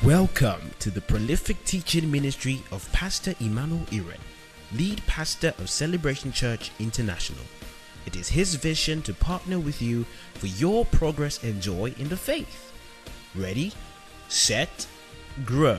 Welcome to the prolific teaching ministry of Pastor Emmanuel Iren, lead pastor of Celebration Church International. It is his vision to partner with you for your progress and joy in the faith. Ready, set, grow.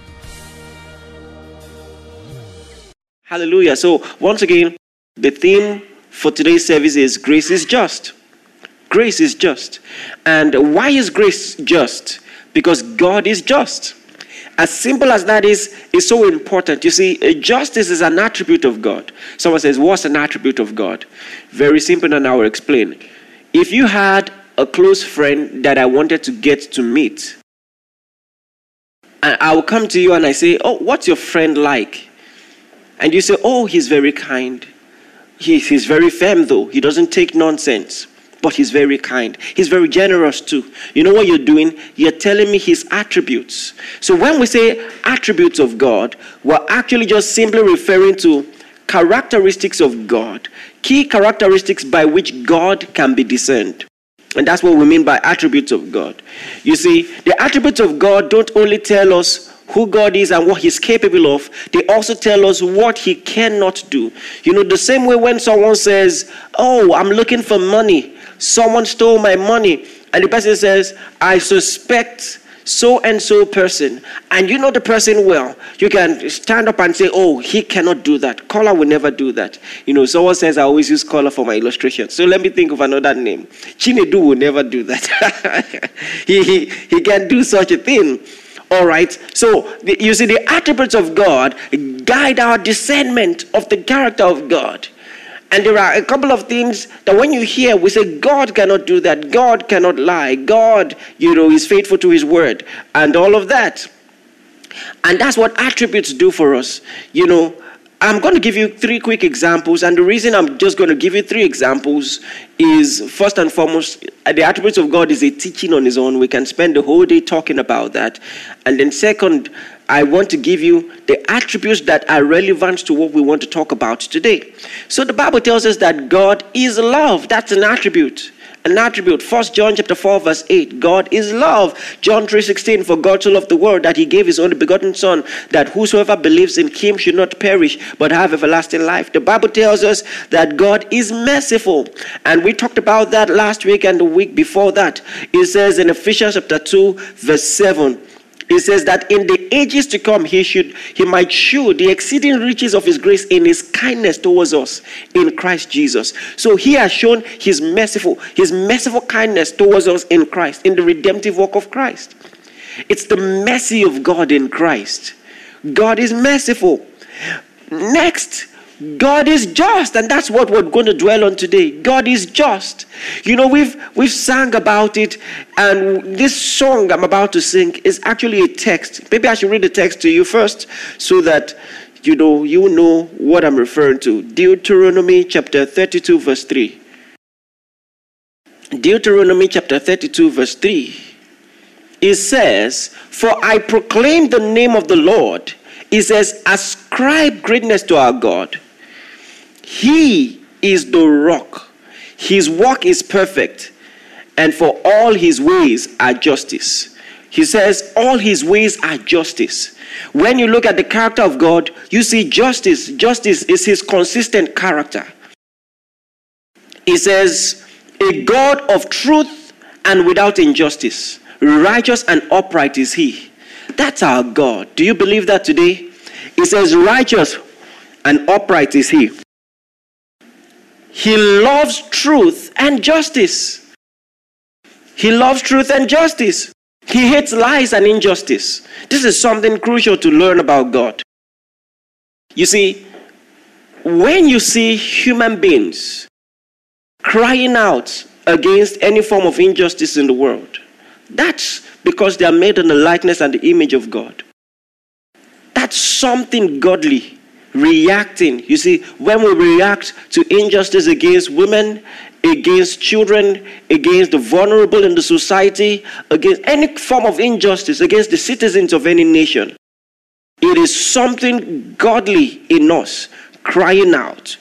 Hallelujah. So once again, the theme for today's service is grace is just. Grace is just. And why is grace just? Because God is just. As simple as that is so important. You see, justice is an attribute of God. Someone says, what's an attribute of God? Very simple, and I will explain. If you had a close friend that I wanted to get to meet, and I will come to you and I say, oh, what's your friend like? And you say, oh, he's very kind. He's very firm though. He doesn't take nonsense. But he's very kind. He's very generous too. You know what you're doing? You're telling me his attributes. So when we say attributes of God, we're actually just simply referring to characteristics of God. Key characteristics by which God can be discerned. And that's what we mean by attributes of God. You see, the attributes of God don't only tell us who God is and what he's capable of, they also tell us what he cannot do. You know, the same way when someone says, oh, I'm looking for money. Someone stole my money. And the person says, I suspect so-and-so person. And you know the person well. You can stand up and say, oh, he cannot do that. Kola will never do that. You know, someone says I always use Kola for my illustration. So let me think of another name. Chinedu will never do that. He can do such a thing. All right. So you see, the attributes of God guide our discernment of the character of God. And there are a couple of things that when you hear, we say, God cannot do that. God cannot lie. God, is faithful to his word and all of that. And that's what attributes do for us. I'm going to give you 3 quick examples. And the reason I'm just going to give you 3 examples is, first and foremost, the attributes of God is a teaching on its own. We can spend the whole day talking about that. And then second, I want to give you the attributes that are relevant to what we want to talk about today. So the Bible tells us that God is love. That's an attribute. An attribute. 1 John chapter 4 verse 8. God is love. John 3:16. For God so loved the world that he gave his only begotten son, that whosoever believes in him should not perish but have everlasting life. The Bible tells us that God is merciful. And we talked about that last week and the week before that. It says in Ephesians chapter 2 verse 7. It says that in the ages to come, he might show the exceeding riches of his grace in his kindness towards us in Christ Jesus. So he has shown his merciful kindness towards us in Christ, in the redemptive work of Christ. It's the mercy of God in Christ. God is merciful. Next, God is just, and that's what we're going to dwell on today. God is just. We've sang about it, and this song I'm about to sing is actually a text. Maybe I should read the text to you first, so that you know what I'm referring to. Deuteronomy chapter 32 verse 3. Deuteronomy chapter 32 verse 3. It says, for I proclaim the name of the Lord. It says, ascribe greatness to our God. He is the rock. His work is perfect. And for all his ways are justice. He says all his ways are justice. When you look at the character of God, you see justice. Justice is his consistent character. He says, a God of truth and without injustice. Righteous and upright is he. That's our God. Do you believe that today? He says righteous and upright is he. He loves truth and justice. He loves truth and justice. He hates lies and injustice. This is something crucial to learn about God. You see, when you see human beings crying out against any form of injustice in the world, that's because they are made in the likeness and the image of God. That's something godly. Reacting. You see, when we react to injustice against women, against children, against the vulnerable in the society, against any form of injustice, against the citizens of any nation, it is something godly in us, crying out,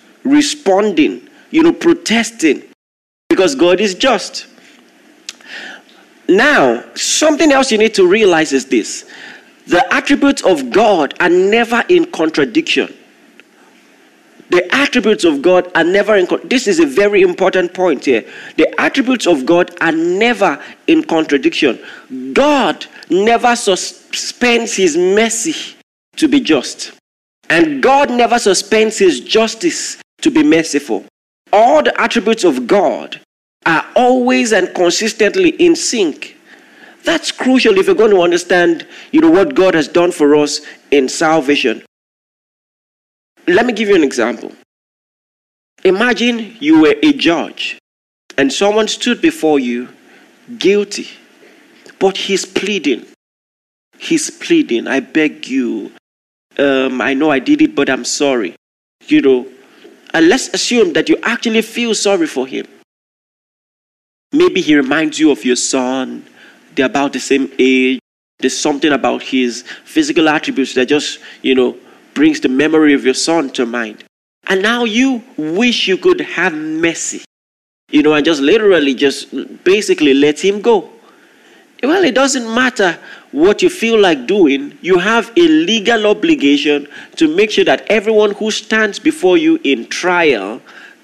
responding, protesting, because God is just. Now, something else you need to realize is this. The attributes of God are never in contradiction. The attributes of God are never in this is a very important point here. The attributes of God are never in contradiction. God never suspends his mercy to be just. And God never suspends his justice to be merciful. All the attributes of God are always and consistently in sync. That's crucial if you're going to understand, what God has done for us in salvation. Let me give you an example. Imagine you were a judge and someone stood before you guilty, but he's pleading. He's pleading, I beg you. I know I did it, but I'm sorry. And let's assume that you actually feel sorry for him. Maybe he reminds you of your son. They're about the same age. There's something about his physical attributes that just, brings the memory of your son to mind. And now you wish you could have mercy, and just literally basically let him go. Well, it doesn't matter what you feel like doing. You have a legal obligation to make sure that everyone who stands before you in trial,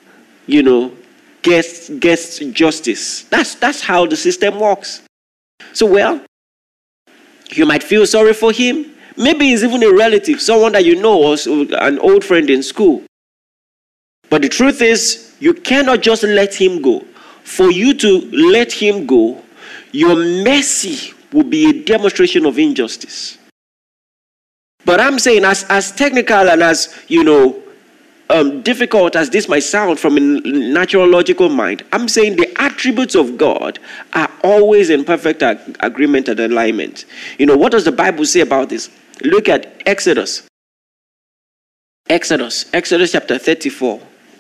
gets justice. That's how the system works. So, you might feel sorry for him. Maybe it's even a relative, someone that you know, or an old friend in school. But the truth is, you cannot just let him go. For you to let him go, your mercy will be a demonstration of injustice. But I'm saying, as technical and as, difficult as this might sound from a natural logical mind, I'm saying the attributes of God are always in perfect agreement and alignment. What does the Bible say about this? Look at Exodus. Exodus chapter 34.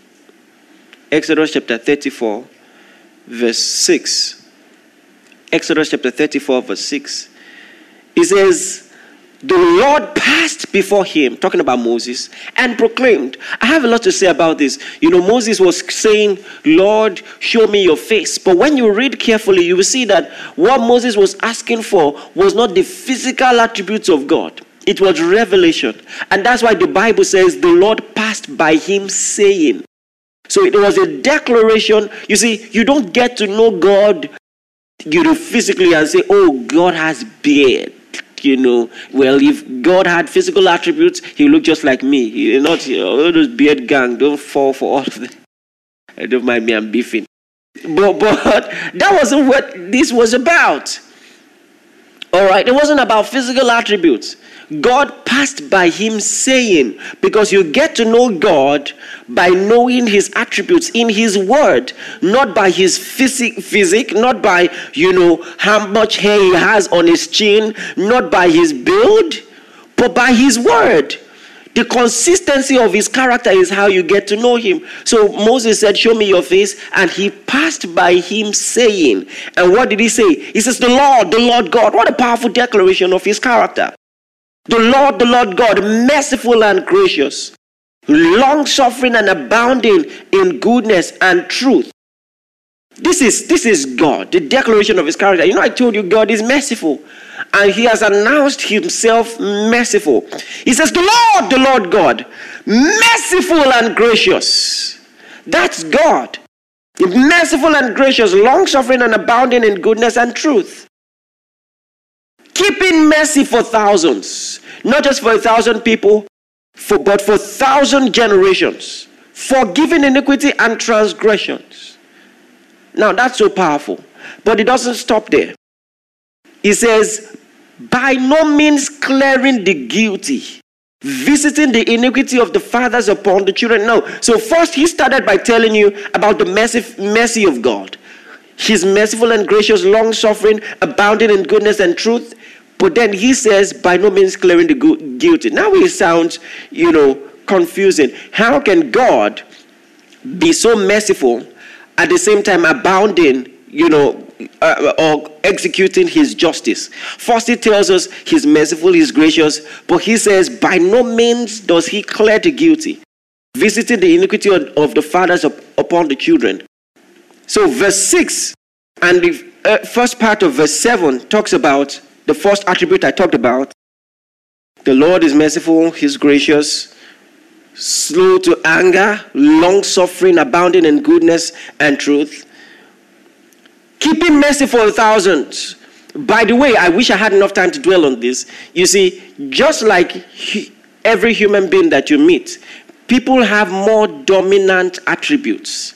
Exodus chapter 34, verse 6. Exodus chapter 34, verse 6. It says, the Lord passed before him, talking about Moses, and proclaimed. I have a lot to say about this. Moses was saying, Lord, show me your face. But when you read carefully, you will see that what Moses was asking for was not the physical attributes of God. It was revelation. And that's why the Bible says the Lord passed by him saying. So it was a declaration. You see, you don't get to know God, physically and say, oh, God has beard. Well, if God had physical attributes, he looked just like me. Not all those beard gang. Don't fall for all of them. Don't mind me, I'm beefing. But that wasn't what this was about. All right, it wasn't about physical attributes. God passed by him saying, because you get to know God by knowing his attributes in his word, not by his physique, not by, how much hair he has on his chin, not by his build, but by his word. The consistency of his character is how you get to know him. So Moses said, show me your face. And he passed by him saying, and what did he say? He says, the Lord God. What a powerful declaration of his character. The Lord God, merciful and gracious, long-suffering and abounding in goodness and truth. This is God, the declaration of his character. I told you God is merciful. And he has announced himself merciful. He says, the Lord God, merciful and gracious. That's God. Merciful and gracious, long-suffering and abounding in goodness and truth. Keeping mercy for thousands. Not just for 1,000 people, but for 1,000 generations. Forgiving iniquity and transgressions. Now that's so powerful. But it doesn't stop there. It says, by no means clearing the guilty, visiting the iniquity of the fathers upon the children. No. So first he started by telling you about the mercy of God. He's merciful and gracious, long-suffering, abounding in goodness and truth. But then he says, by no means clearing the guilty. Now it sounds, confusing. How can God be so merciful at the same time abounding, or executing his justice? First he tells us he's merciful, he's gracious, but he says by no means does he clear the guilty, visiting the iniquity of the fathers upon the children. So verse 6, and first part of verse 7 talks about the first attribute I talked about. The Lord is merciful, He's gracious, slow to anger, long-suffering, abounding in goodness and truth, keeping mercy for 1,000. By the way, I wish I had enough time to dwell on this. You see, just like every human being that you meet, people have more dominant attributes.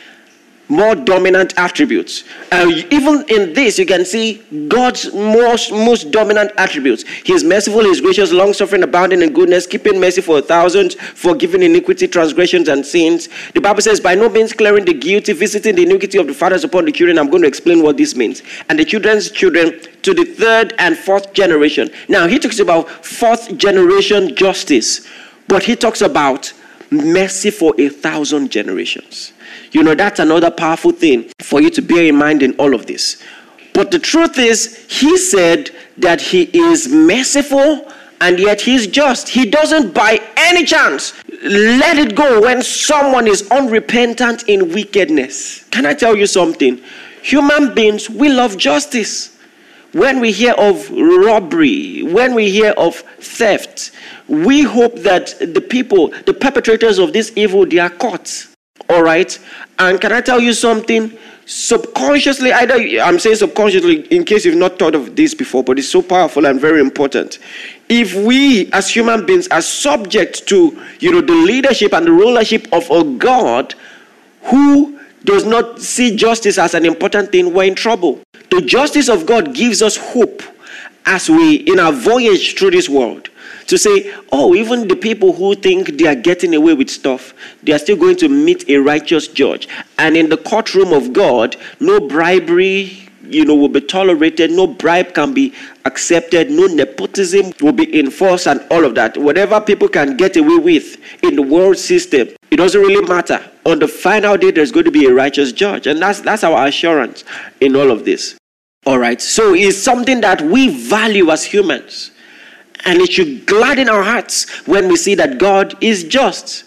More dominant attributes. Even in this, you can see God's most dominant attributes. He is merciful, He is gracious, long-suffering, abounding in goodness, keeping mercy for 1,000, forgiving iniquity, transgressions, and sins. The Bible says, by no means clearing the guilty, visiting the iniquity of the fathers upon the children. I'm going to explain what this means. And the children's children to the third and fourth generation. Now, he talks about fourth generation justice, but he talks about mercy for 1,000 generations. You know, that's another powerful thing for you to bear in mind in all of this. But the truth is, he said that he is merciful and yet he's just. He doesn't by any chance let it go when someone is unrepentant in wickedness. Can I tell you something? Human beings, we love justice. When we hear of robbery, when we hear of theft, we hope that the perpetrators of this evil, they are caught. All right? And can I tell you something? Subconsciously, I'm saying subconsciously in case you've not thought of this before, but it's so powerful and very important. If we as human beings are subject to, the leadership and the rulership of a God who does not see justice as an important thing, we're in trouble. The justice of God gives us hope as we, in our voyage through this world, to say, even the people who think they are getting away with stuff, they are still going to meet a righteous judge. And in the courtroom of God, no bribery, will be tolerated. No bribe can be accepted. No nepotism will be enforced and all of that. Whatever people can get away with in the world system, it doesn't really matter. On the final day, there's going to be a righteous judge. And that's our assurance in all of this. All right. So it's something that we value as humans. And it should gladden our hearts when we see that God is just.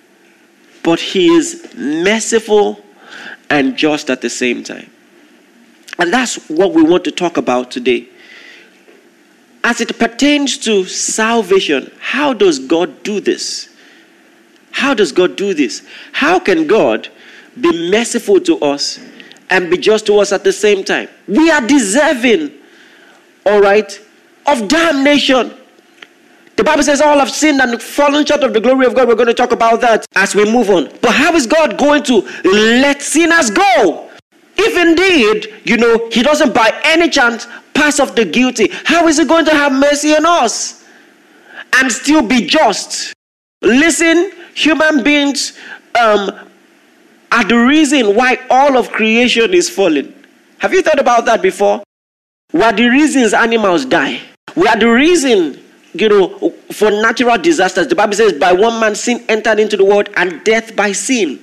But He is merciful and just at the same time. And that's what we want to talk about today. As it pertains to salvation, how does God do this? How does God do this? How can God be merciful to us and be just to us at the same time? We are deserving, all right, of damnation. The Bible says all have sinned and fallen short of the glory of God. We're going to talk about that as we move on. But how is God going to let sinners go? If indeed, He doesn't by any chance pass off the guilty, how is He going to have mercy on us and still be just? Listen, human beings are the reason why all of creation is fallen. Have you thought about that before? We are the reasons animals die. We are the reason, for natural disasters. The Bible says, by one man sin entered into the world and death by sin.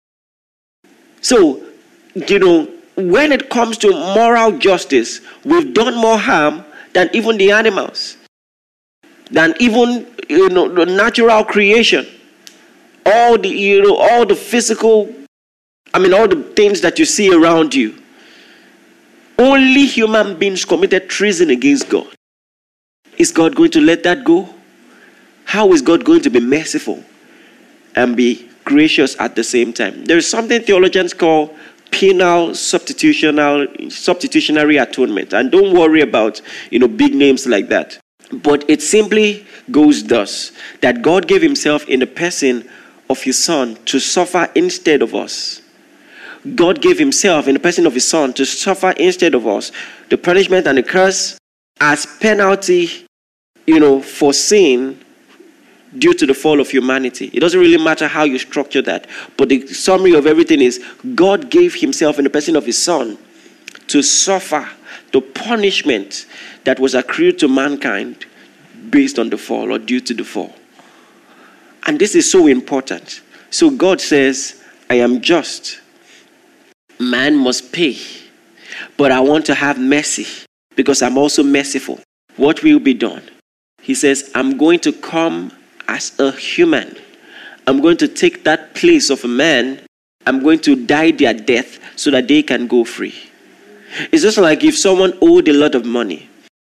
So, when it comes to moral justice, we've done more harm than even the animals, than even, the natural creation. All the physical, all the things that you see around you. Only human beings committed treason against God. Is God going to let that go? How is God going to be merciful and be gracious at the same time? There is something theologians call penal substitutionary atonement. And don't worry about, big names like that. But it simply goes thus, that God gave Himself in the person of His Son to suffer instead of us. God gave Himself in the person of His Son to suffer instead of us the punishment and the curse as penalty, for sin due to the fall of humanity. It doesn't really matter how you structure that. But the summary of everything is God gave Himself in the person of His Son to suffer the punishment that was accrued to mankind based on the fall or due to the fall. And this is so important. So God says, I am just. Man must pay. But I want to have mercy because I'm also merciful. What will be done? He says, I'm going to come as a human. I'm going to take that place of a man. I'm going to die their death so that they can go free. It's just like if someone owed a lot of money,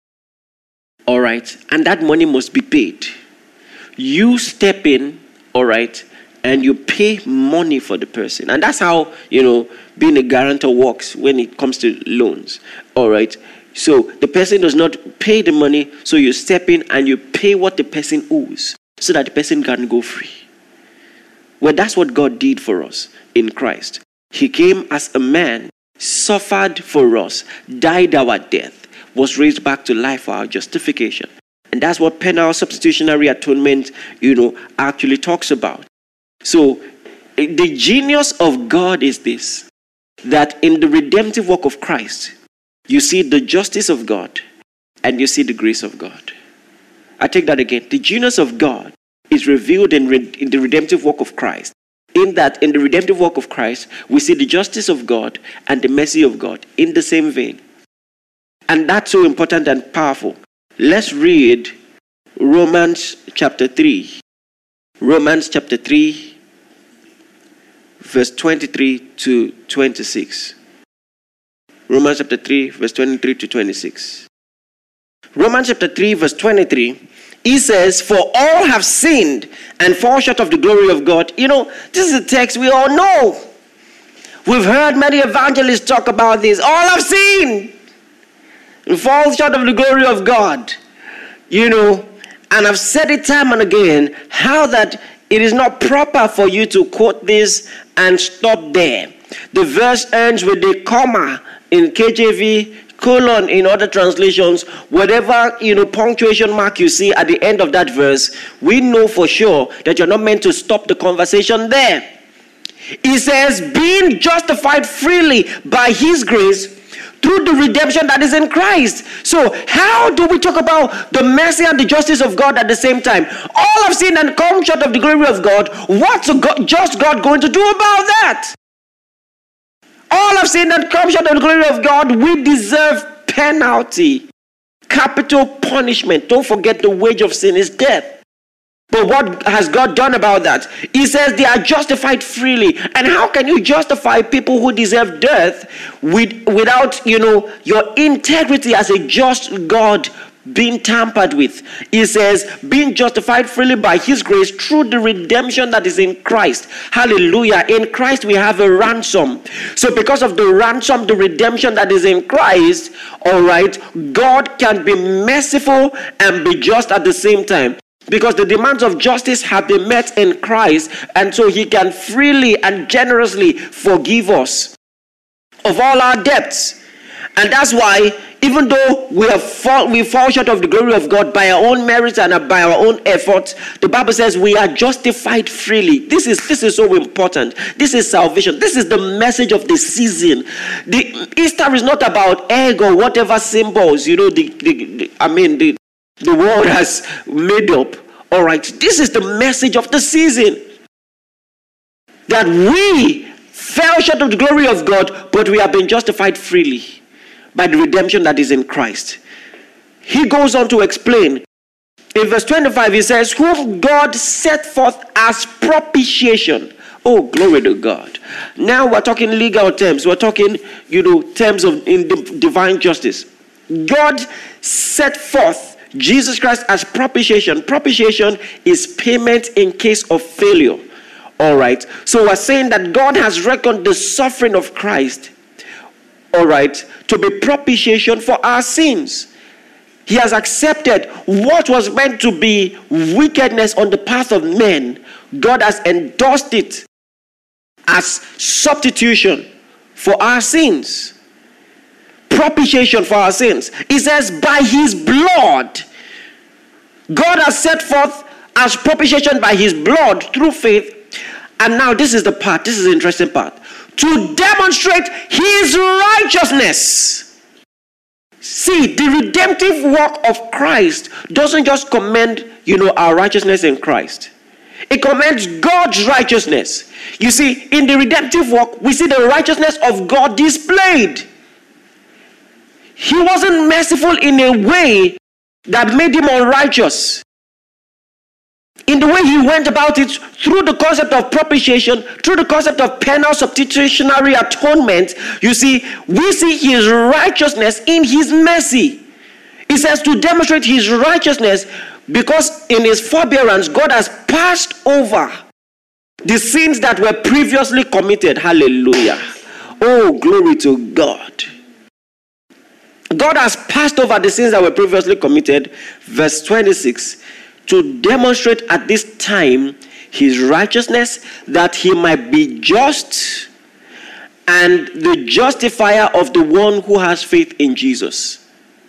all right, and that money must be paid. You step in, all right, and you pay money for the person. And that's how, being a guarantor works when it comes to loans, all right. So the person does not pay the money, so you step in and you pay what the person owes so that the person can go free. Well, that's what God did for us in Christ. He came as a man, suffered for us, died our death, was raised back to life for our justification. And that's what penal substitutionary atonement, actually talks about. So the genius of God is this, that in the redemptive work of Christ, you see the justice of God and you see the grace of God. I take that again. The genius of God is revealed in the redemptive work of Christ. In that, in the redemptive work of Christ, we see the justice of God and the mercy of God in the same vein. And that's so important and powerful. Let's read Romans chapter 3. Romans chapter 3, verse 23 to 26. Romans chapter 3, verse 23 to 26. Romans chapter 3, verse 23, he says, "For all have sinned and fall short of the glory of God." This is a text we all know. We've heard many evangelists talk about this. All have sinned and fall short of the glory of God. And I've said it time and again, how that it is not proper for you to quote this and stop there. The verse ends with a comma in KJV, colon in other translations, whatever punctuation mark you see at the end of that verse, we know for sure that you're not meant to stop the conversation there. It says, being justified freely by his grace through the redemption that is in Christ. So how do we talk about the mercy and the justice of God at the same time? All have sinned and come short of the glory of God. What's just God going to do about that? All have sinned and come short of the glory of God. We deserve penalty, capital punishment. Don't forget, the wage of sin is death. But what has God done about that? He says they are justified freely. And how can you justify people who deserve death without, your integrity as a just God being tampered with? He says, being justified freely by his grace through the redemption that is in Christ. Hallelujah. In Christ we have a ransom. So because of the ransom, the redemption that is in Christ, all right, God can be merciful and be just at the same time. Because the demands of justice have been met in Christ, and so he can freely and generously forgive us of all our debts. And that's why, even though we fall short of the glory of God by our own merits and by our own efforts, the Bible says we are justified freely. This is so important. This is salvation. This is the message of the season. The Easter is not about egg or whatever symbols, the world has made up. All right, this is the message of the season. That we fell short of the glory of God, but we have been justified freely by the redemption that is in Christ. He goes on to explain. In verse 25, he says, whom God set forth as propitiation. Oh, glory to God. Now we're talking legal terms. We're talking, terms of in divine justice. God set forth Jesus Christ as propitiation. Propitiation is payment in case of failure. All right. So we're saying that God has reckoned the suffering of Christ, all right, to be propitiation for our sins. He has accepted what was meant to be wickedness on the path of men. God has endorsed it as substitution for our sins. Propitiation for our sins. It says, by his blood, God has set forth as propitiation by his blood through faith. And now this is the interesting part. To demonstrate his righteousness. See, the redemptive work of Christ doesn't just commend, our righteousness in Christ. It commends God's righteousness. You see, in the redemptive work, we see the righteousness of God displayed. He wasn't merciful in a way that made him unrighteous. in the way he went about it, through the concept of propitiation, through the concept of penal substitutionary atonement, you see, we see his righteousness in his mercy. It says to demonstrate his righteousness because in his forbearance, God has passed over the sins that were previously committed. Hallelujah. Oh, glory to God. God has passed over the sins that were previously committed. Verse 26. To demonstrate at this time his righteousness, that he might be just and the justifier of the one who has faith in Jesus.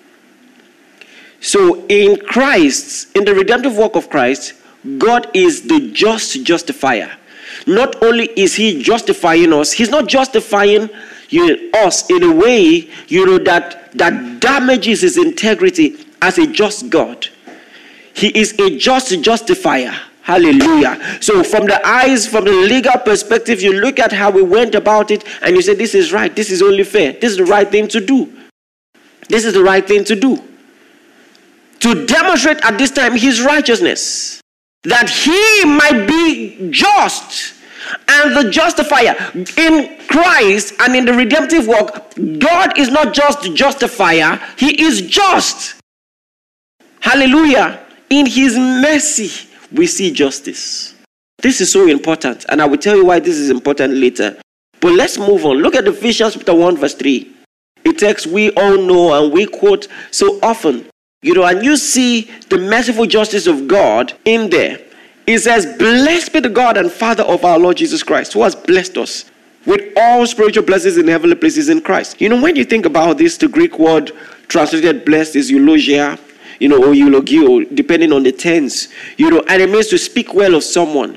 So in Christ, in the redemptive work of Christ, God is the just justifier. Not only is he justifying us, he's not justifying us in a way, that damages his integrity as a just God. He is a just justifier. Hallelujah. So from the legal perspective, you look at how we went about it and you say, this is right, this is only fair, this is the right thing to do. This is the right thing to do. To demonstrate at this time his righteousness, that he might be just and the justifier. In Christ and in the redemptive work, God is not just the justifier, he is just. Hallelujah. In his mercy, we see justice. This is so important, and I will tell you why this is important later. But let's move on. Look at Ephesians chapter 1 verse 3. A text we all know and we quote so often. And you see the merciful justice of God in there. It says, blessed be the God and Father of our Lord Jesus Christ, who has blessed us with all spiritual blessings in heavenly places in Christ. When you think about this, the Greek word translated blessed is eulogia, or eulogio, depending on the tense, and it means to speak well of someone.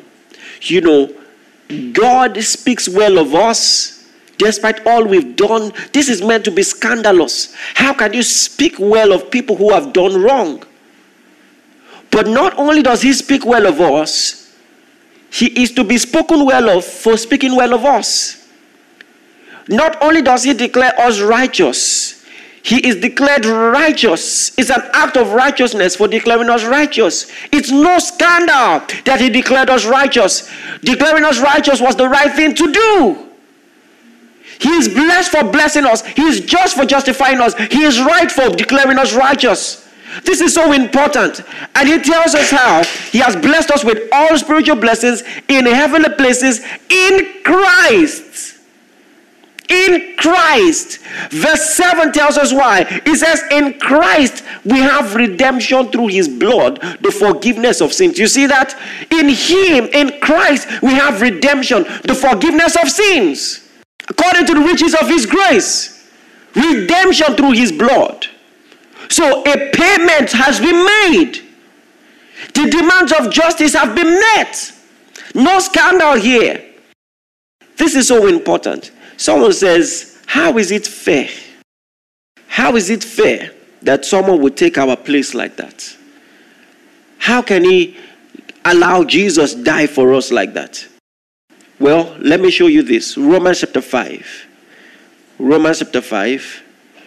God speaks well of us despite all we've done. This is meant to be scandalous. How can you speak well of people who have done wrong? But not only does he speak well of us, he is to be spoken well of for speaking well of us. Not only does he declare us righteous, he is declared righteous. It's an act of righteousness for declaring us righteous. It's no scandal that he declared us righteous. Declaring us righteous was the right thing to do. He is blessed for blessing us. He is just for justifying us. He is right for declaring us righteous. This is so important. And he tells us how he has blessed us with all spiritual blessings in heavenly places in Christ. In Christ. Verse 7 tells us why. It says, in Christ we have redemption through his blood, the forgiveness of sins. You see that? In him, in Christ, we have redemption, the forgiveness of sins. According to the riches of his grace. Redemption through his blood. So a payment has been made. The demands of justice have been met. No scandal here. This is so important. Someone says, how is it fair? How is it fair that someone would take our place like that? How can he allow Jesus die for us like that? Well, let me show you this. Romans chapter 5. Romans chapter 5.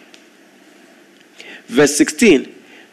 Verse 16.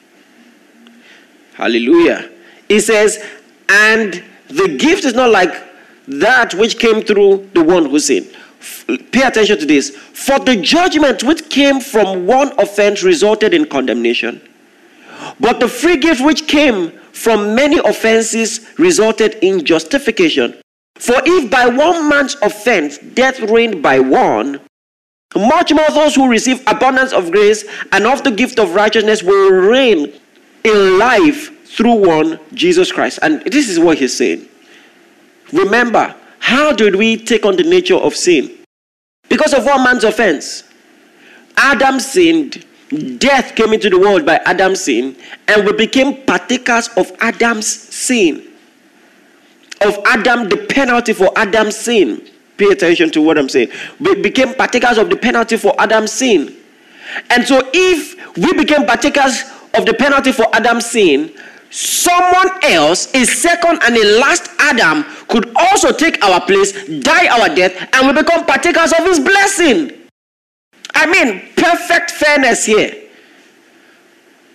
Hallelujah. It says, and the gift is not like that which came through the one who sinned. Pay attention to this. For the judgment which came from one offense resulted in condemnation. But the free gift which came from many offenses resulted in justification. For if by one man's offense death reigned by one, much more those who receive abundance of grace and of the gift of righteousness will reign in life through one, Jesus Christ. And this is what he's saying. Remember, how did we take on the nature of sin? Because of one man's offense. Adam sinned, death came into the world by Adam's sin, and we became partakers of Adam's sin. Of Adam, the penalty for Adam's sin. Pay attention to what I'm saying. We became partakers of the penalty for Adam's sin. And so if we became partakers of the penalty for Adam's sin, someone else, a second and a last Adam, could also take our place, die our death, and we become partakers of his blessing. I mean, perfect fairness here.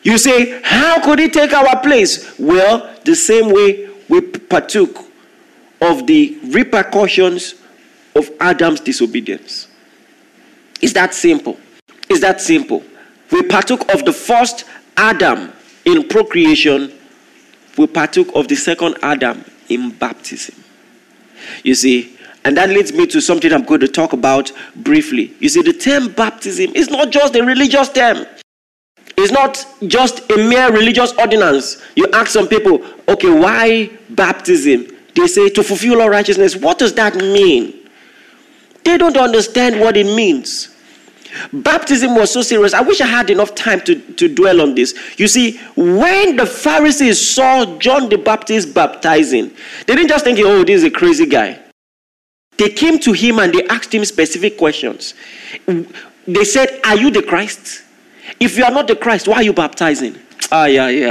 You say, how could he take our place? Well, the same way we partook of the repercussions of Adam's disobedience. It's that simple. It's that simple. We partook of the first Adam in procreation. We partook of the second Adam in baptism. You see, and that leads me to something I'm going to talk about briefly. You see, the term baptism is not just a religious term. It's not just a mere religious ordinance. You ask some people, okay, why baptism? They say to fulfill all righteousness. What does that mean? They don't understand what it means. Baptism was so serious. I wish I had enough time to dwell on this. You see, when the Pharisees saw John the Baptist baptizing, they didn't just think, oh, this is a crazy guy. They came to him and they asked him specific questions. They said, are you the Christ? If you are not the Christ, why are you baptizing? Did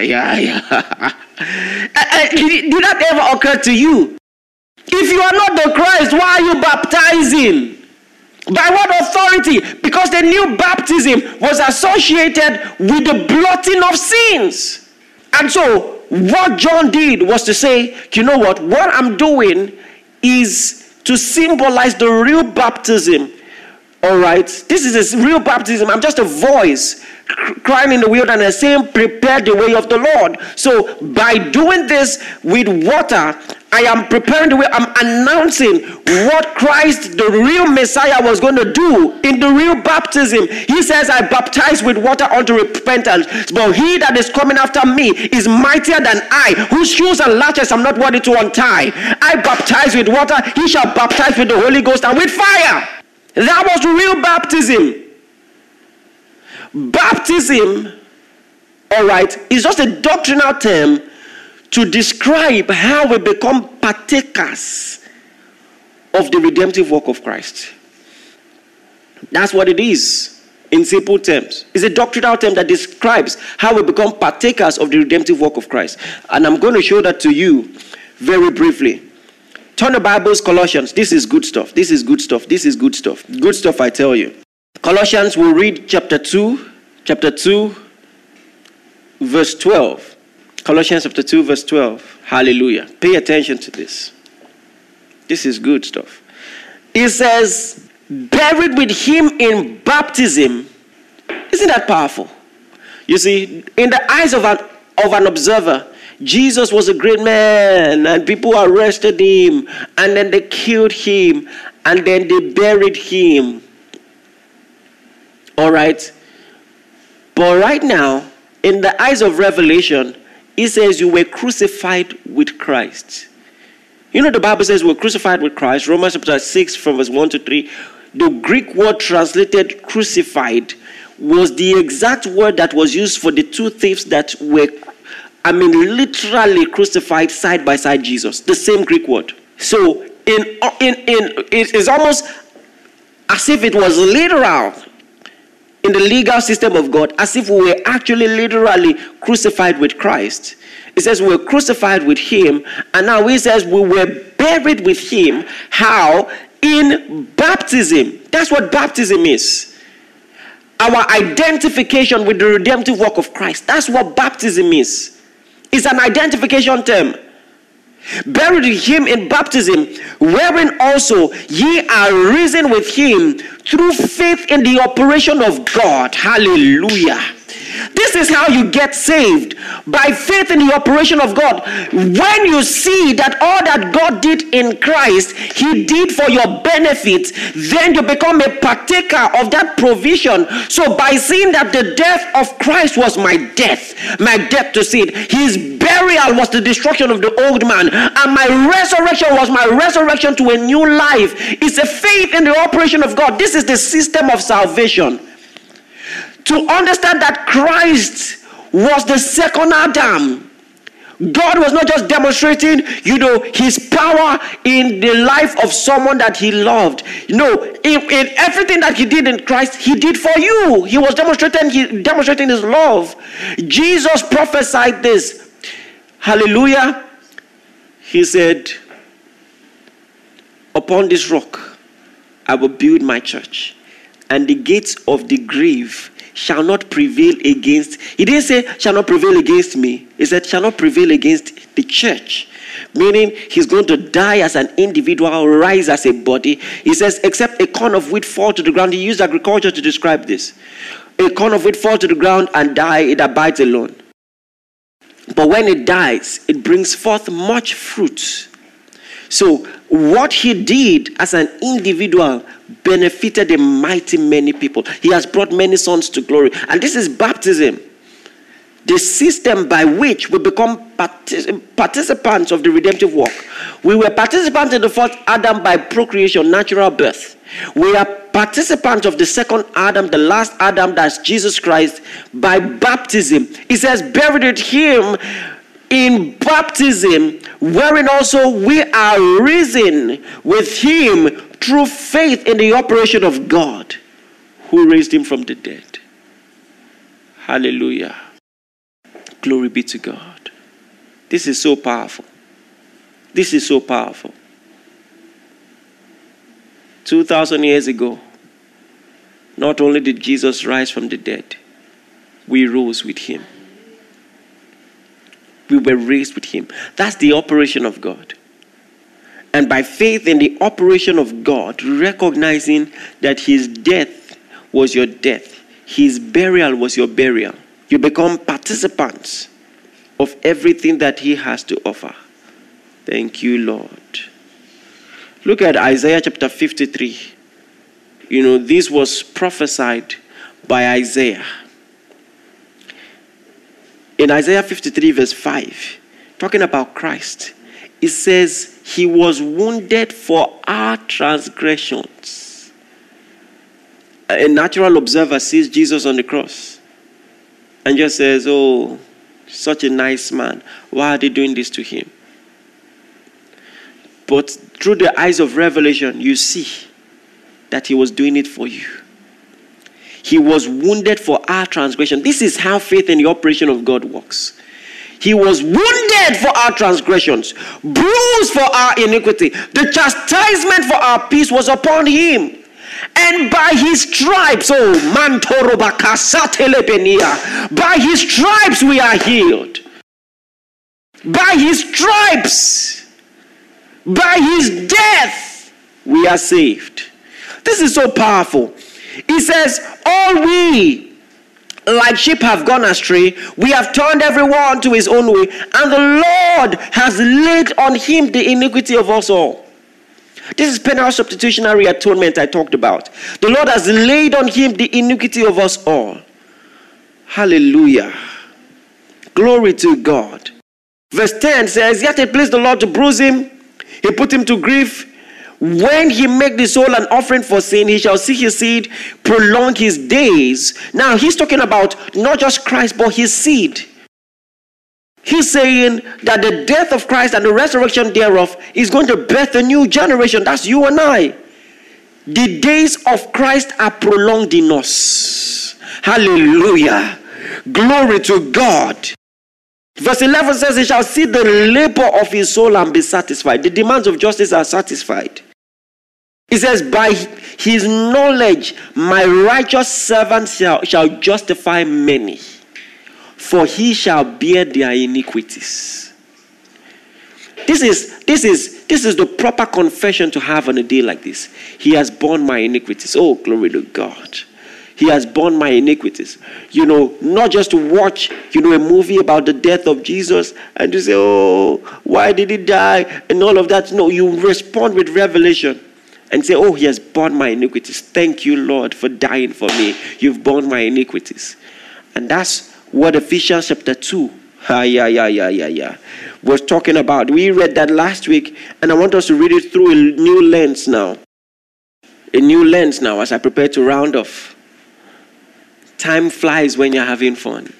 that ever occur to you? If you are not the Christ, why are you baptizing? By what authority? Because they knew baptism was associated with the blotting of sins. And so, what John did was to say, you know what I'm doing is to symbolize the real baptism. All right? This is a real baptism. I'm just a voice crying in the wilderness saying, prepare the way of the Lord. So, by doing this with water, I am preparing the way. I'm announcing what Christ, the real Messiah, was going to do in the real baptism. He says, I baptize with water unto repentance. But he that is coming after me is mightier than I, whose shoes and latches I'm not worthy to untie. I baptize with water. He shall baptize with the Holy Ghost and with fire. That was the real baptism. Baptism, all right, is just a doctrinal term to describe how we become partakers of the redemptive work of Christ. That's what it is in simple terms. It's a doctrinal term that describes how we become partakers of the redemptive work of Christ. And I'm going to show that to you very briefly. Turn the Bibles, Colossians. This is good stuff. This is good stuff. This is good stuff. Good stuff, I tell you. Colossians, we'll read chapter 2, verse 12. Colossians chapter 2, verse 12. Hallelujah. Pay attention to this. This is good stuff. It says, buried with him in baptism. Isn't that powerful? You see, in the eyes of an observer, Jesus was a great man, and people arrested him, and then they killed him, and then they buried him. All right? But right now, in the eyes of Revelation, it says you were crucified with Christ. You know the Bible says we're crucified with Christ. Romans chapter 6 from verse 1 to 3. The Greek word translated crucified was the exact word that was used for the two thieves that were, literally crucified side by side Jesus. The same Greek word. So it is almost as if it was literal in the legal system of God, as if we were actually literally crucified with Christ. It says we were crucified with him, and now he says we were buried with him. How? In baptism. That's what baptism is. Our identification with the redemptive work of Christ. That's what baptism is. It's an identification term. Buried with him in baptism, wherein also ye are risen with him through faith in the operation of God. Hallelujah. This is how you get saved. By faith in the operation of God. When you see that all that God did in Christ, he did for your benefit, then you become a partaker of that provision. So by seeing that the death of Christ was my death to sin, his burial was the destruction of the old man, and my resurrection was my resurrection to a new life. It's a faith in the operation of God. This is the system of salvation. To understand that Christ was the second Adam. God was not just demonstrating, his power in the life of someone that he loved. No, in everything that he did in Christ, he did for you. He was demonstrating his love. Jesus prophesied this. Hallelujah. He said, upon this rock, I will build my church. and the gates of the grave shall not prevail against. He didn't say shall not prevail against me. He said shall not prevail against the church. Meaning he's going to die as an individual, rise as a body. He says, except a corn of wheat fall to the ground. He used agriculture to describe this. A corn of wheat fall to the ground and die, it abides alone. But when it dies, it brings forth much fruit. So what he did as an individual benefited a mighty many people. He has brought many sons to glory. And this is baptism. The system by which we become participants of the redemptive work. We were participants in the first Adam by procreation, natural birth. We are participants of the second Adam, the last Adam, that's Jesus Christ, by baptism. It says, buried with him in baptism, wherein also we are risen with him through faith in the operation of God, who raised him from the dead. Hallelujah. Glory be to God. This is so powerful. This is so powerful. 2,000 years ago, not only did Jesus rise from the dead, we rose with him. We were raised with him. That's the operation of God. And by faith in the operation of God, recognizing that his death was your death, his burial was your burial, you become participants of everything that he has to offer. Thank you, Lord. Look at Isaiah chapter 53. This was prophesied by Isaiah. In Isaiah 53 verse 5, talking about Christ, it says, he was wounded for our transgressions. A natural observer sees Jesus on the cross and just says, oh, such a nice man. Why are they doing this to him? But through the eyes of revelation, you see that he was doing it for you. He was wounded for our transgression. This is how faith in the operation of God works. He was wounded for our transgressions, bruised for our iniquity. The chastisement for our peace was upon him. And by his stripes, by his stripes we are healed. By his stripes, by his death, we are saved. This is so powerful. He says, all we like sheep have gone astray, we have turned everyone to his own way, and the Lord has laid on him the iniquity of us all. This is penal substitutionary atonement I talked about. The Lord has laid on him the iniquity of us all. Hallelujah. Glory to God. Verse 10 says, yet it pleased the Lord to bruise him. He put him to grief. When he make the soul an offering for sin, he shall see his seed, prolong his days. Now he's talking about not just Christ, but his seed. He's saying that the death of Christ and the resurrection thereof is going to birth a new generation. That's you and I. The days of Christ are prolonged in us. Hallelujah. Glory to God. Verse 11 says, he shall see the labor of his soul and be satisfied. The demands of justice are satisfied. It says, by his knowledge, my righteous servant shall justify many, for he shall bear their iniquities. This is the proper confession to have on a day like this. He has borne my iniquities. Oh, glory to God. He has borne my iniquities. Not just to watch, a movie about the death of Jesus and to say, oh, why did he die? And all of that. No, you respond with revelation and say, oh, he has borne my iniquities. Thank you, Lord, for dying for me. You've borne my iniquities. And that's what Ephesians chapter 2 was talking about. We read that last week, and I want us to read it through a new lens now. A new lens now as I prepare to round off. Time flies when you're having fun.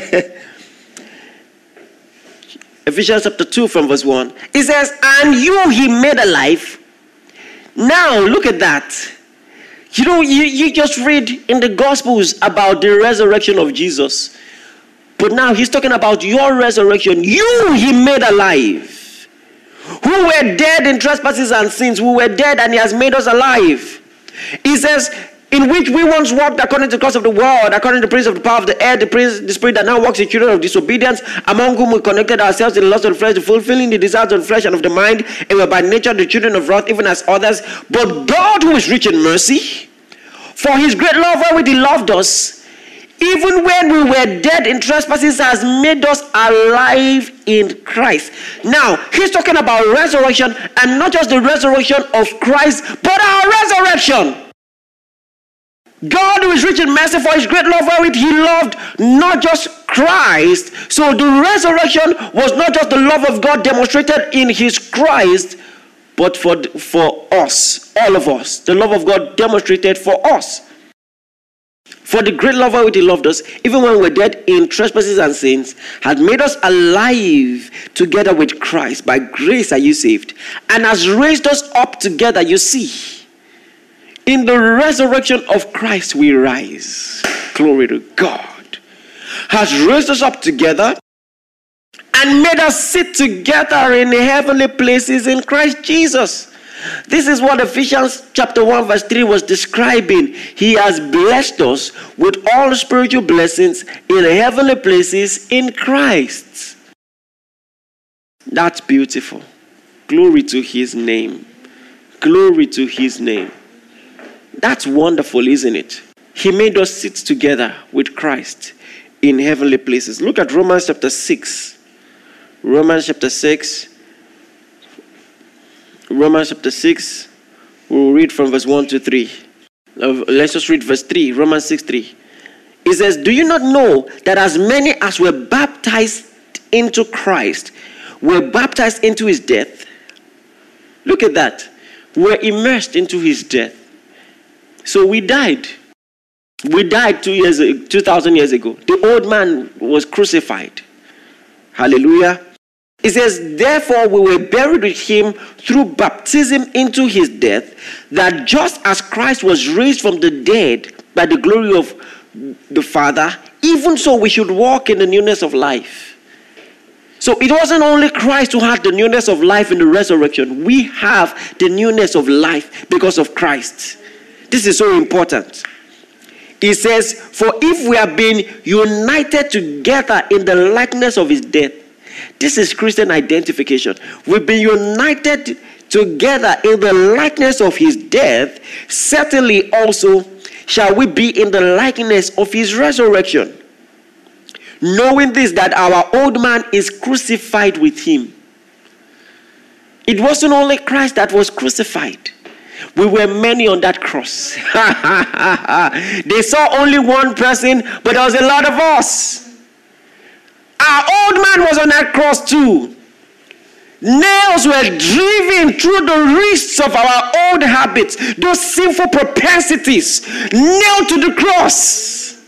Ephesians chapter 2 from verse 1. It says, and you he made alive. Now look at that. You just read in the Gospels about the resurrection of Jesus. But now he's talking about your resurrection. You he made alive. Who were dead in trespasses and sins. Who were dead and he has made us alive. He says, in which we once walked according to the course of the world, according to the prince of the power of the air, the spirit that now works in children of disobedience, among whom we connected ourselves to the lust of the flesh, fulfilling the desires of the flesh and of the mind, and were by nature the children of wrath, even as others. But God, who is rich in mercy, for his great love wherewith he loved us, even when we were dead in trespasses, has made us alive in Christ. Now, he's talking about resurrection, and not just the resurrection of Christ, but our resurrection. God, who is rich in mercy, for his great love wherewith he loved not just Christ. So the resurrection was not just the love of God demonstrated in his Christ, but for us, all of us. The love of God demonstrated for us. For the great love wherewith he loved us, even when we were dead in trespasses and sins, had made us alive together with Christ. By grace are you saved, and has raised us up together. You see, in the resurrection of Christ we rise. Glory to God. Has raised us up together and made us sit together in heavenly places in Christ Jesus. This is what Ephesians chapter 1 verse 3 was describing. He has blessed us with all spiritual blessings in heavenly places in Christ. That's beautiful. Glory to his name. Glory to his name. That's wonderful, isn't it? He made us sit together with Christ in heavenly places. Look at Romans chapter 6. Romans chapter 6. Romans chapter 6. We'll read from verse 1 to 3. Let's just read verse 3. Romans 6, 3. It says, do you not know that as many as were baptized into Christ were baptized into his death? Look at that. We're immersed into his death. So we died. We died 2,000 years ago. The old man was crucified. Hallelujah. It says, therefore we were buried with him through baptism into his death, that just as Christ was raised from the dead by the glory of the Father, even so we should walk in the newness of life. So it wasn't only Christ who had the newness of life in the resurrection. We have the newness of life because of Christ. This is so important. He says, for if we have been united together in the likeness of his death, this is Christian identification. We've been united together in the likeness of his death, certainly also shall we be in the likeness of his resurrection. Knowing this, that our old man is crucified with him. It wasn't only Christ that was crucified. We were many on that cross. They saw only one person, but there was a lot of us. Our old man was on that cross too. Nails were driven through the wrists of our old habits, those sinful propensities, nailed to the cross.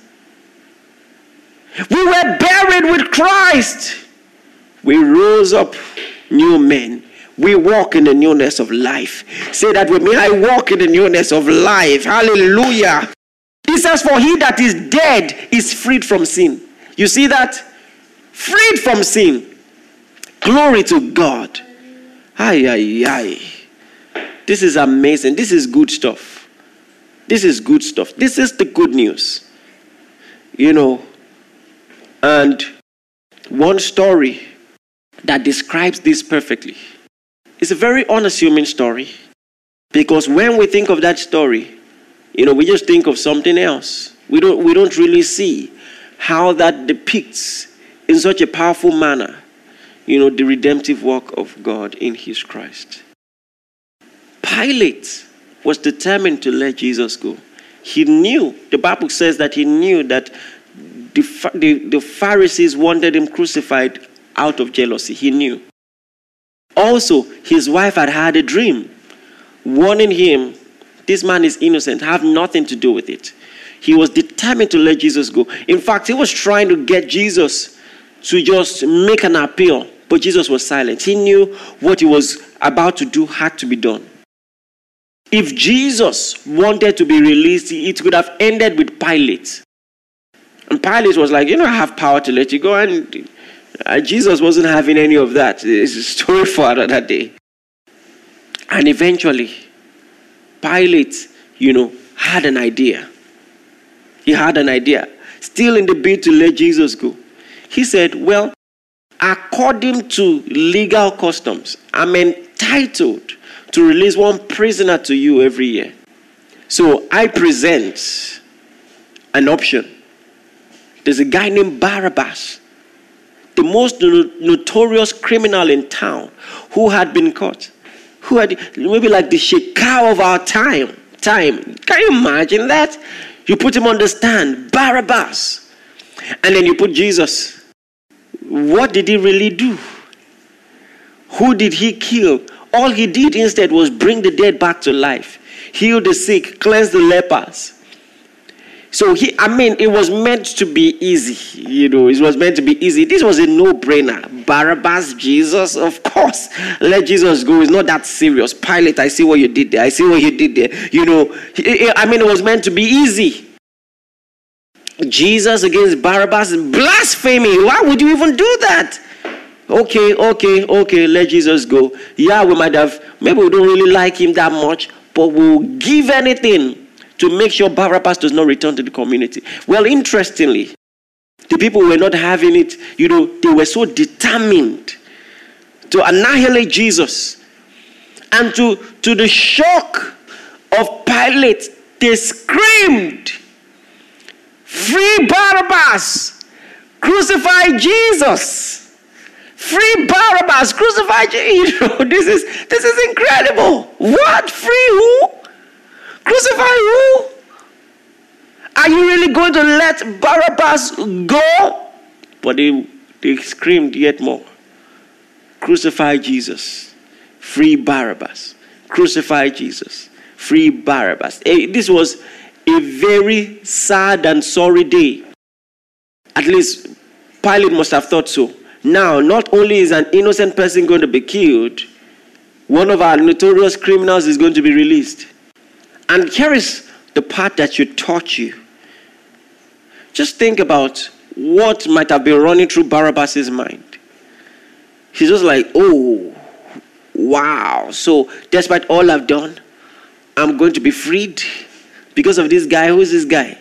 We were buried with Christ. We rose up new men. We walk in the newness of life. Say that with me. I walk in the newness of life. Hallelujah. He says, for he that is dead is freed from sin. You see that? Freed from sin. Glory to God. Ay, ay, ay. This is amazing. This is good stuff. This is good stuff. This is the good news. You know, and one story that describes this perfectly. It's a very unassuming story, because when we think of that story, you know, we just think of something else. We don't really see how that depicts in such a powerful manner, you know, the redemptive work of God in his Christ. Pilate was determined to let Jesus go. He knew, the Bible says that he knew that the Pharisees wanted him crucified out of jealousy. He knew. Also, his wife had had a dream warning him, this man is innocent, have nothing to do with it. He was determined to let Jesus go. In fact, he was trying to get Jesus to just make an appeal, but Jesus was silent. He knew what he was about to do had to be done. If Jesus wanted to be released, it could have ended with Pilate. And Pilate was like, you know, I have power to let you go. And Jesus wasn't having any of that. It's a story for another day. And eventually, Pilate, you know, had an idea. He had an idea. Still in the bid to let Jesus go. He said, well, according to legal customs, I'm entitled to release one prisoner to you every year. So I present an option. There's a guy named Barabbas, the most notorious criminal in town, who had been caught. Who had maybe like the Shekau of our time. Can you imagine that? You put him on the stand, Barabbas. And then you put Jesus. What did he really do? Who did he kill? All he did instead was bring the dead back to life, heal the sick, cleanse the lepers. So it was meant to be easy. It was meant to be easy. This was a no-brainer. Barabbas, Jesus, of course. Let Jesus go. It's not that serious. Pilate, I see what you did there. I see what you did there. It was meant to be easy. Jesus against Barabbas, blasphemy. Why would you even do that? Okay, let Jesus go. Yeah, maybe we don't really like him that much, but we'll give anything to make sure Barabbas does not return to the community. Well, interestingly, the people were not having it. They were so determined to annihilate Jesus. And to the shock of Pilate, they screamed, "Free Barabbas! Crucify Jesus! Free Barabbas! Crucify Jesus!" This is incredible. What? Free who? Crucify who? Are you really going to let Barabbas go? But they screamed yet more. Crucify Jesus. Free Barabbas. Crucify Jesus. Free Barabbas. This was a very sad and sorry day. At least Pilate must have thought so. Now, not only is an innocent person going to be killed, one of our notorious criminals is going to be released. And here is the part that should touch you. Just think about what might have been running through Barabbas' mind. He's just like, oh, wow. So despite all I've done, I'm going to be freed because of this guy. Who is this guy?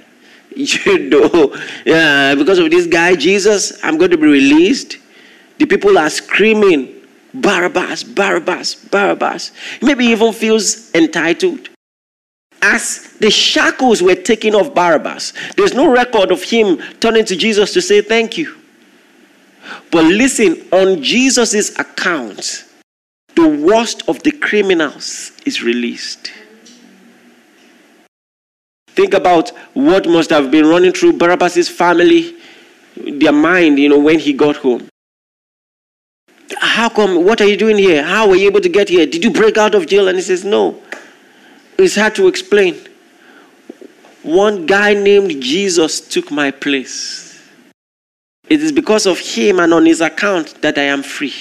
Because of this guy, Jesus, I'm going to be released. The people are screaming, Barabbas, Barabbas, Barabbas. Maybe he even feels entitled. As the shackles were taken off Barabbas, there's no record of him turning to Jesus to say thank you. But listen, on Jesus' account, the worst of the criminals is released. Think about what must have been running through Barabbas' family, their mind, when he got home. How come? What are you doing here? How were you able to get here? Did you break out of jail? And he says, no. It's hard to explain. One guy named Jesus took my place. It is because of him and on his account that I am free.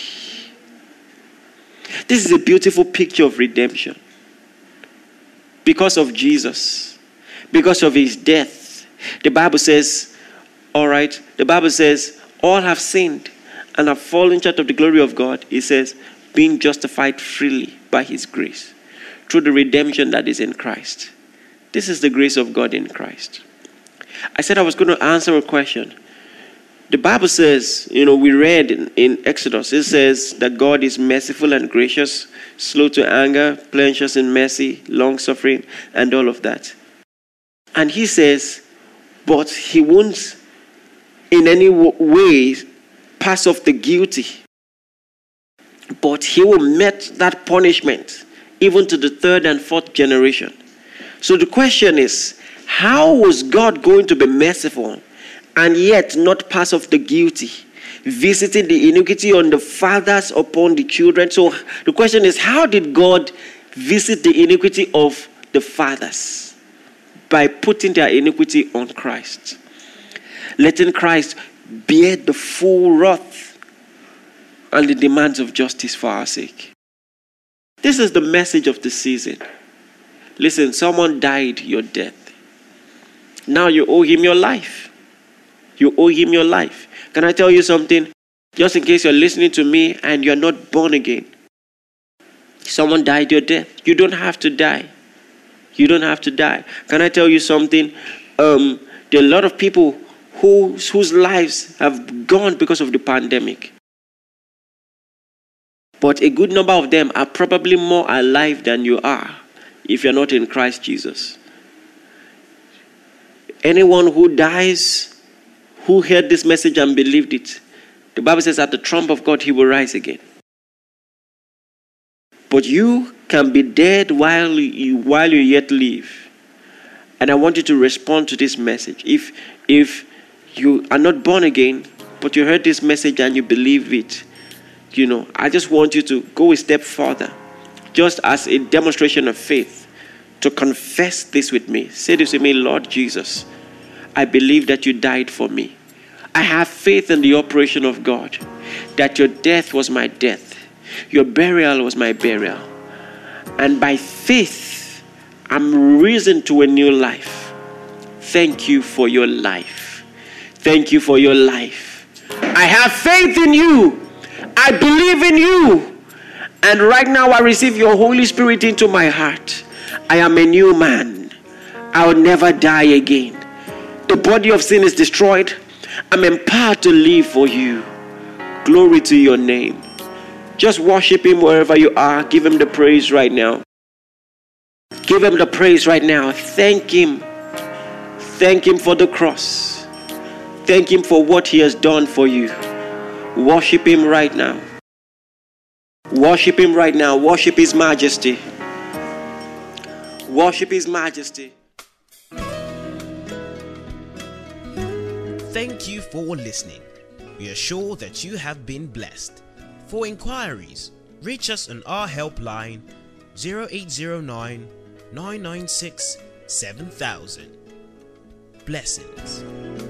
This is a beautiful picture of redemption. Because of Jesus. Because of his death. The Bible says, all have sinned and have fallen short of the glory of God. It says, being justified freely by his grace, through the redemption that is in Christ. This is the grace of God in Christ. I said I was going to answer a question. The Bible says, we read in Exodus, it says that God is merciful and gracious, slow to anger, plenteous in mercy, long-suffering, and all of that. And he says, but he won't in any way pass off the guilty. But he will meet that punishment even to the third and fourth generation. So the question is, how was God going to be merciful and yet not pass off the guilty, visiting the iniquity on the fathers upon the children? So the question is, how did God visit the iniquity of the fathers? By putting their iniquity on Christ. Letting Christ bear the full wrath and the demands of justice for our sake. This is the message of the season. Listen, someone died your death. Now you owe him your life. You owe him your life. Can I tell you something? Just in case you're listening to me and you're not born again. Someone died your death. You don't have to die. You don't have to die. Can I tell you something? There are a lot of people whose lives have gone because of the pandemic. But a good number of them are probably more alive than you are if you're not in Christ Jesus. Anyone who dies, who heard this message and believed it, the Bible says at the trump of God, he will rise again. But you can be dead while you yet live. And I want you to respond to this message. If you are not born again, but you heard this message and you believe it, I just want you to go a step further, just as a demonstration of faith, to confess this with me. Say this with me: Lord Jesus, I believe that you died for me. I have faith in the operation of God, that your death was my death, your burial was my burial. And by faith, I'm risen to a new life. Thank you for your life. Thank you for your life. I have faith in you. I believe in you. And right now I receive your Holy Spirit into my heart. I am a new man. I will never die again. The body of sin is destroyed. I'm empowered to live for you. Glory to your name. Just worship him wherever you are. Give him the praise right now. Give him the praise right now. Thank him. Thank him for the cross. Thank him for what he has done for you. Worship him right now. Worship him right now. Worship his majesty. Worship his majesty. Thank you for listening. We are sure that you have been blessed. For inquiries, reach us on our helpline 0809 996 7000. Blessings.